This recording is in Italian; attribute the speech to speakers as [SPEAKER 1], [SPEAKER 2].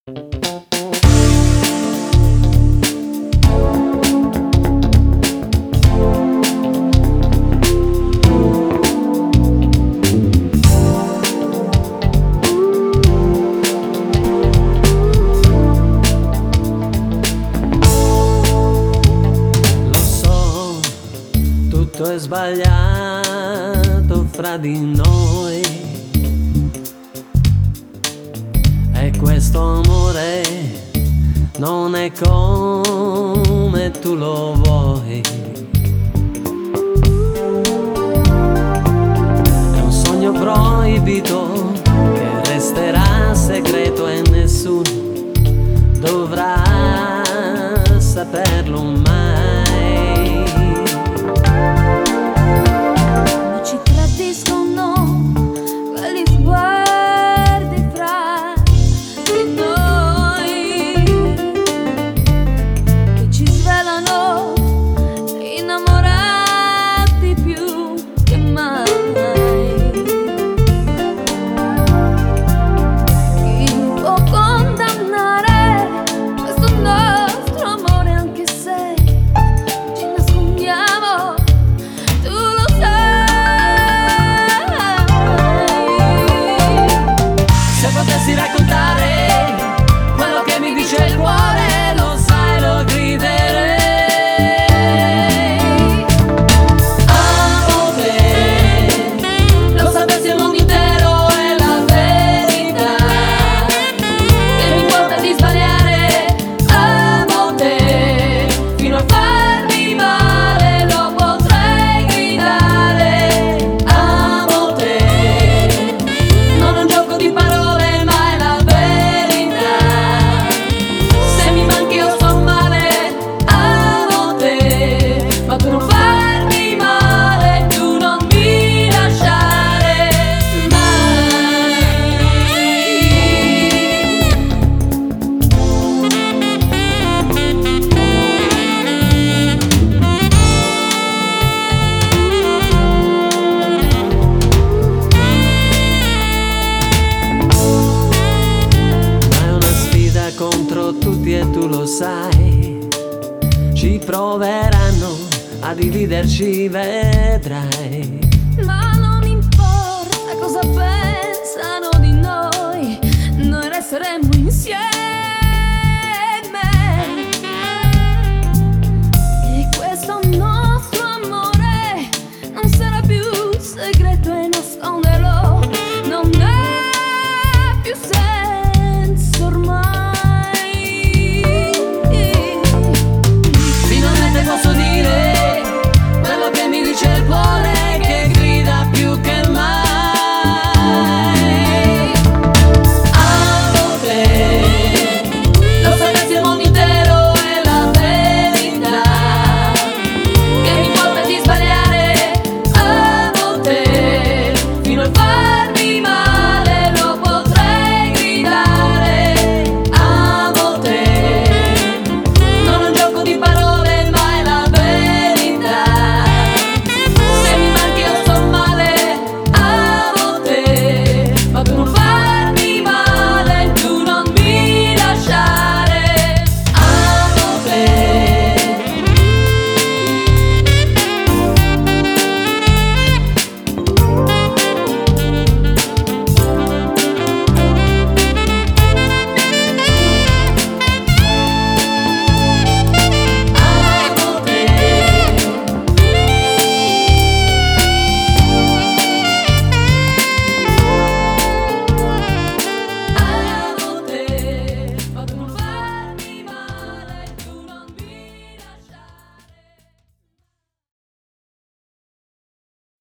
[SPEAKER 1] Tutto è sbagliato fra di noi e questo amore non è come tu lo vuoi. È un sogno proibito che resterà segreto e nessuno dovrà saperlo mai. Contro tutti e tu lo sai, ci proveranno a dividerci, vedrai.
[SPEAKER 2] Ma non importa cosa pensano di noi, noi resteremo insieme.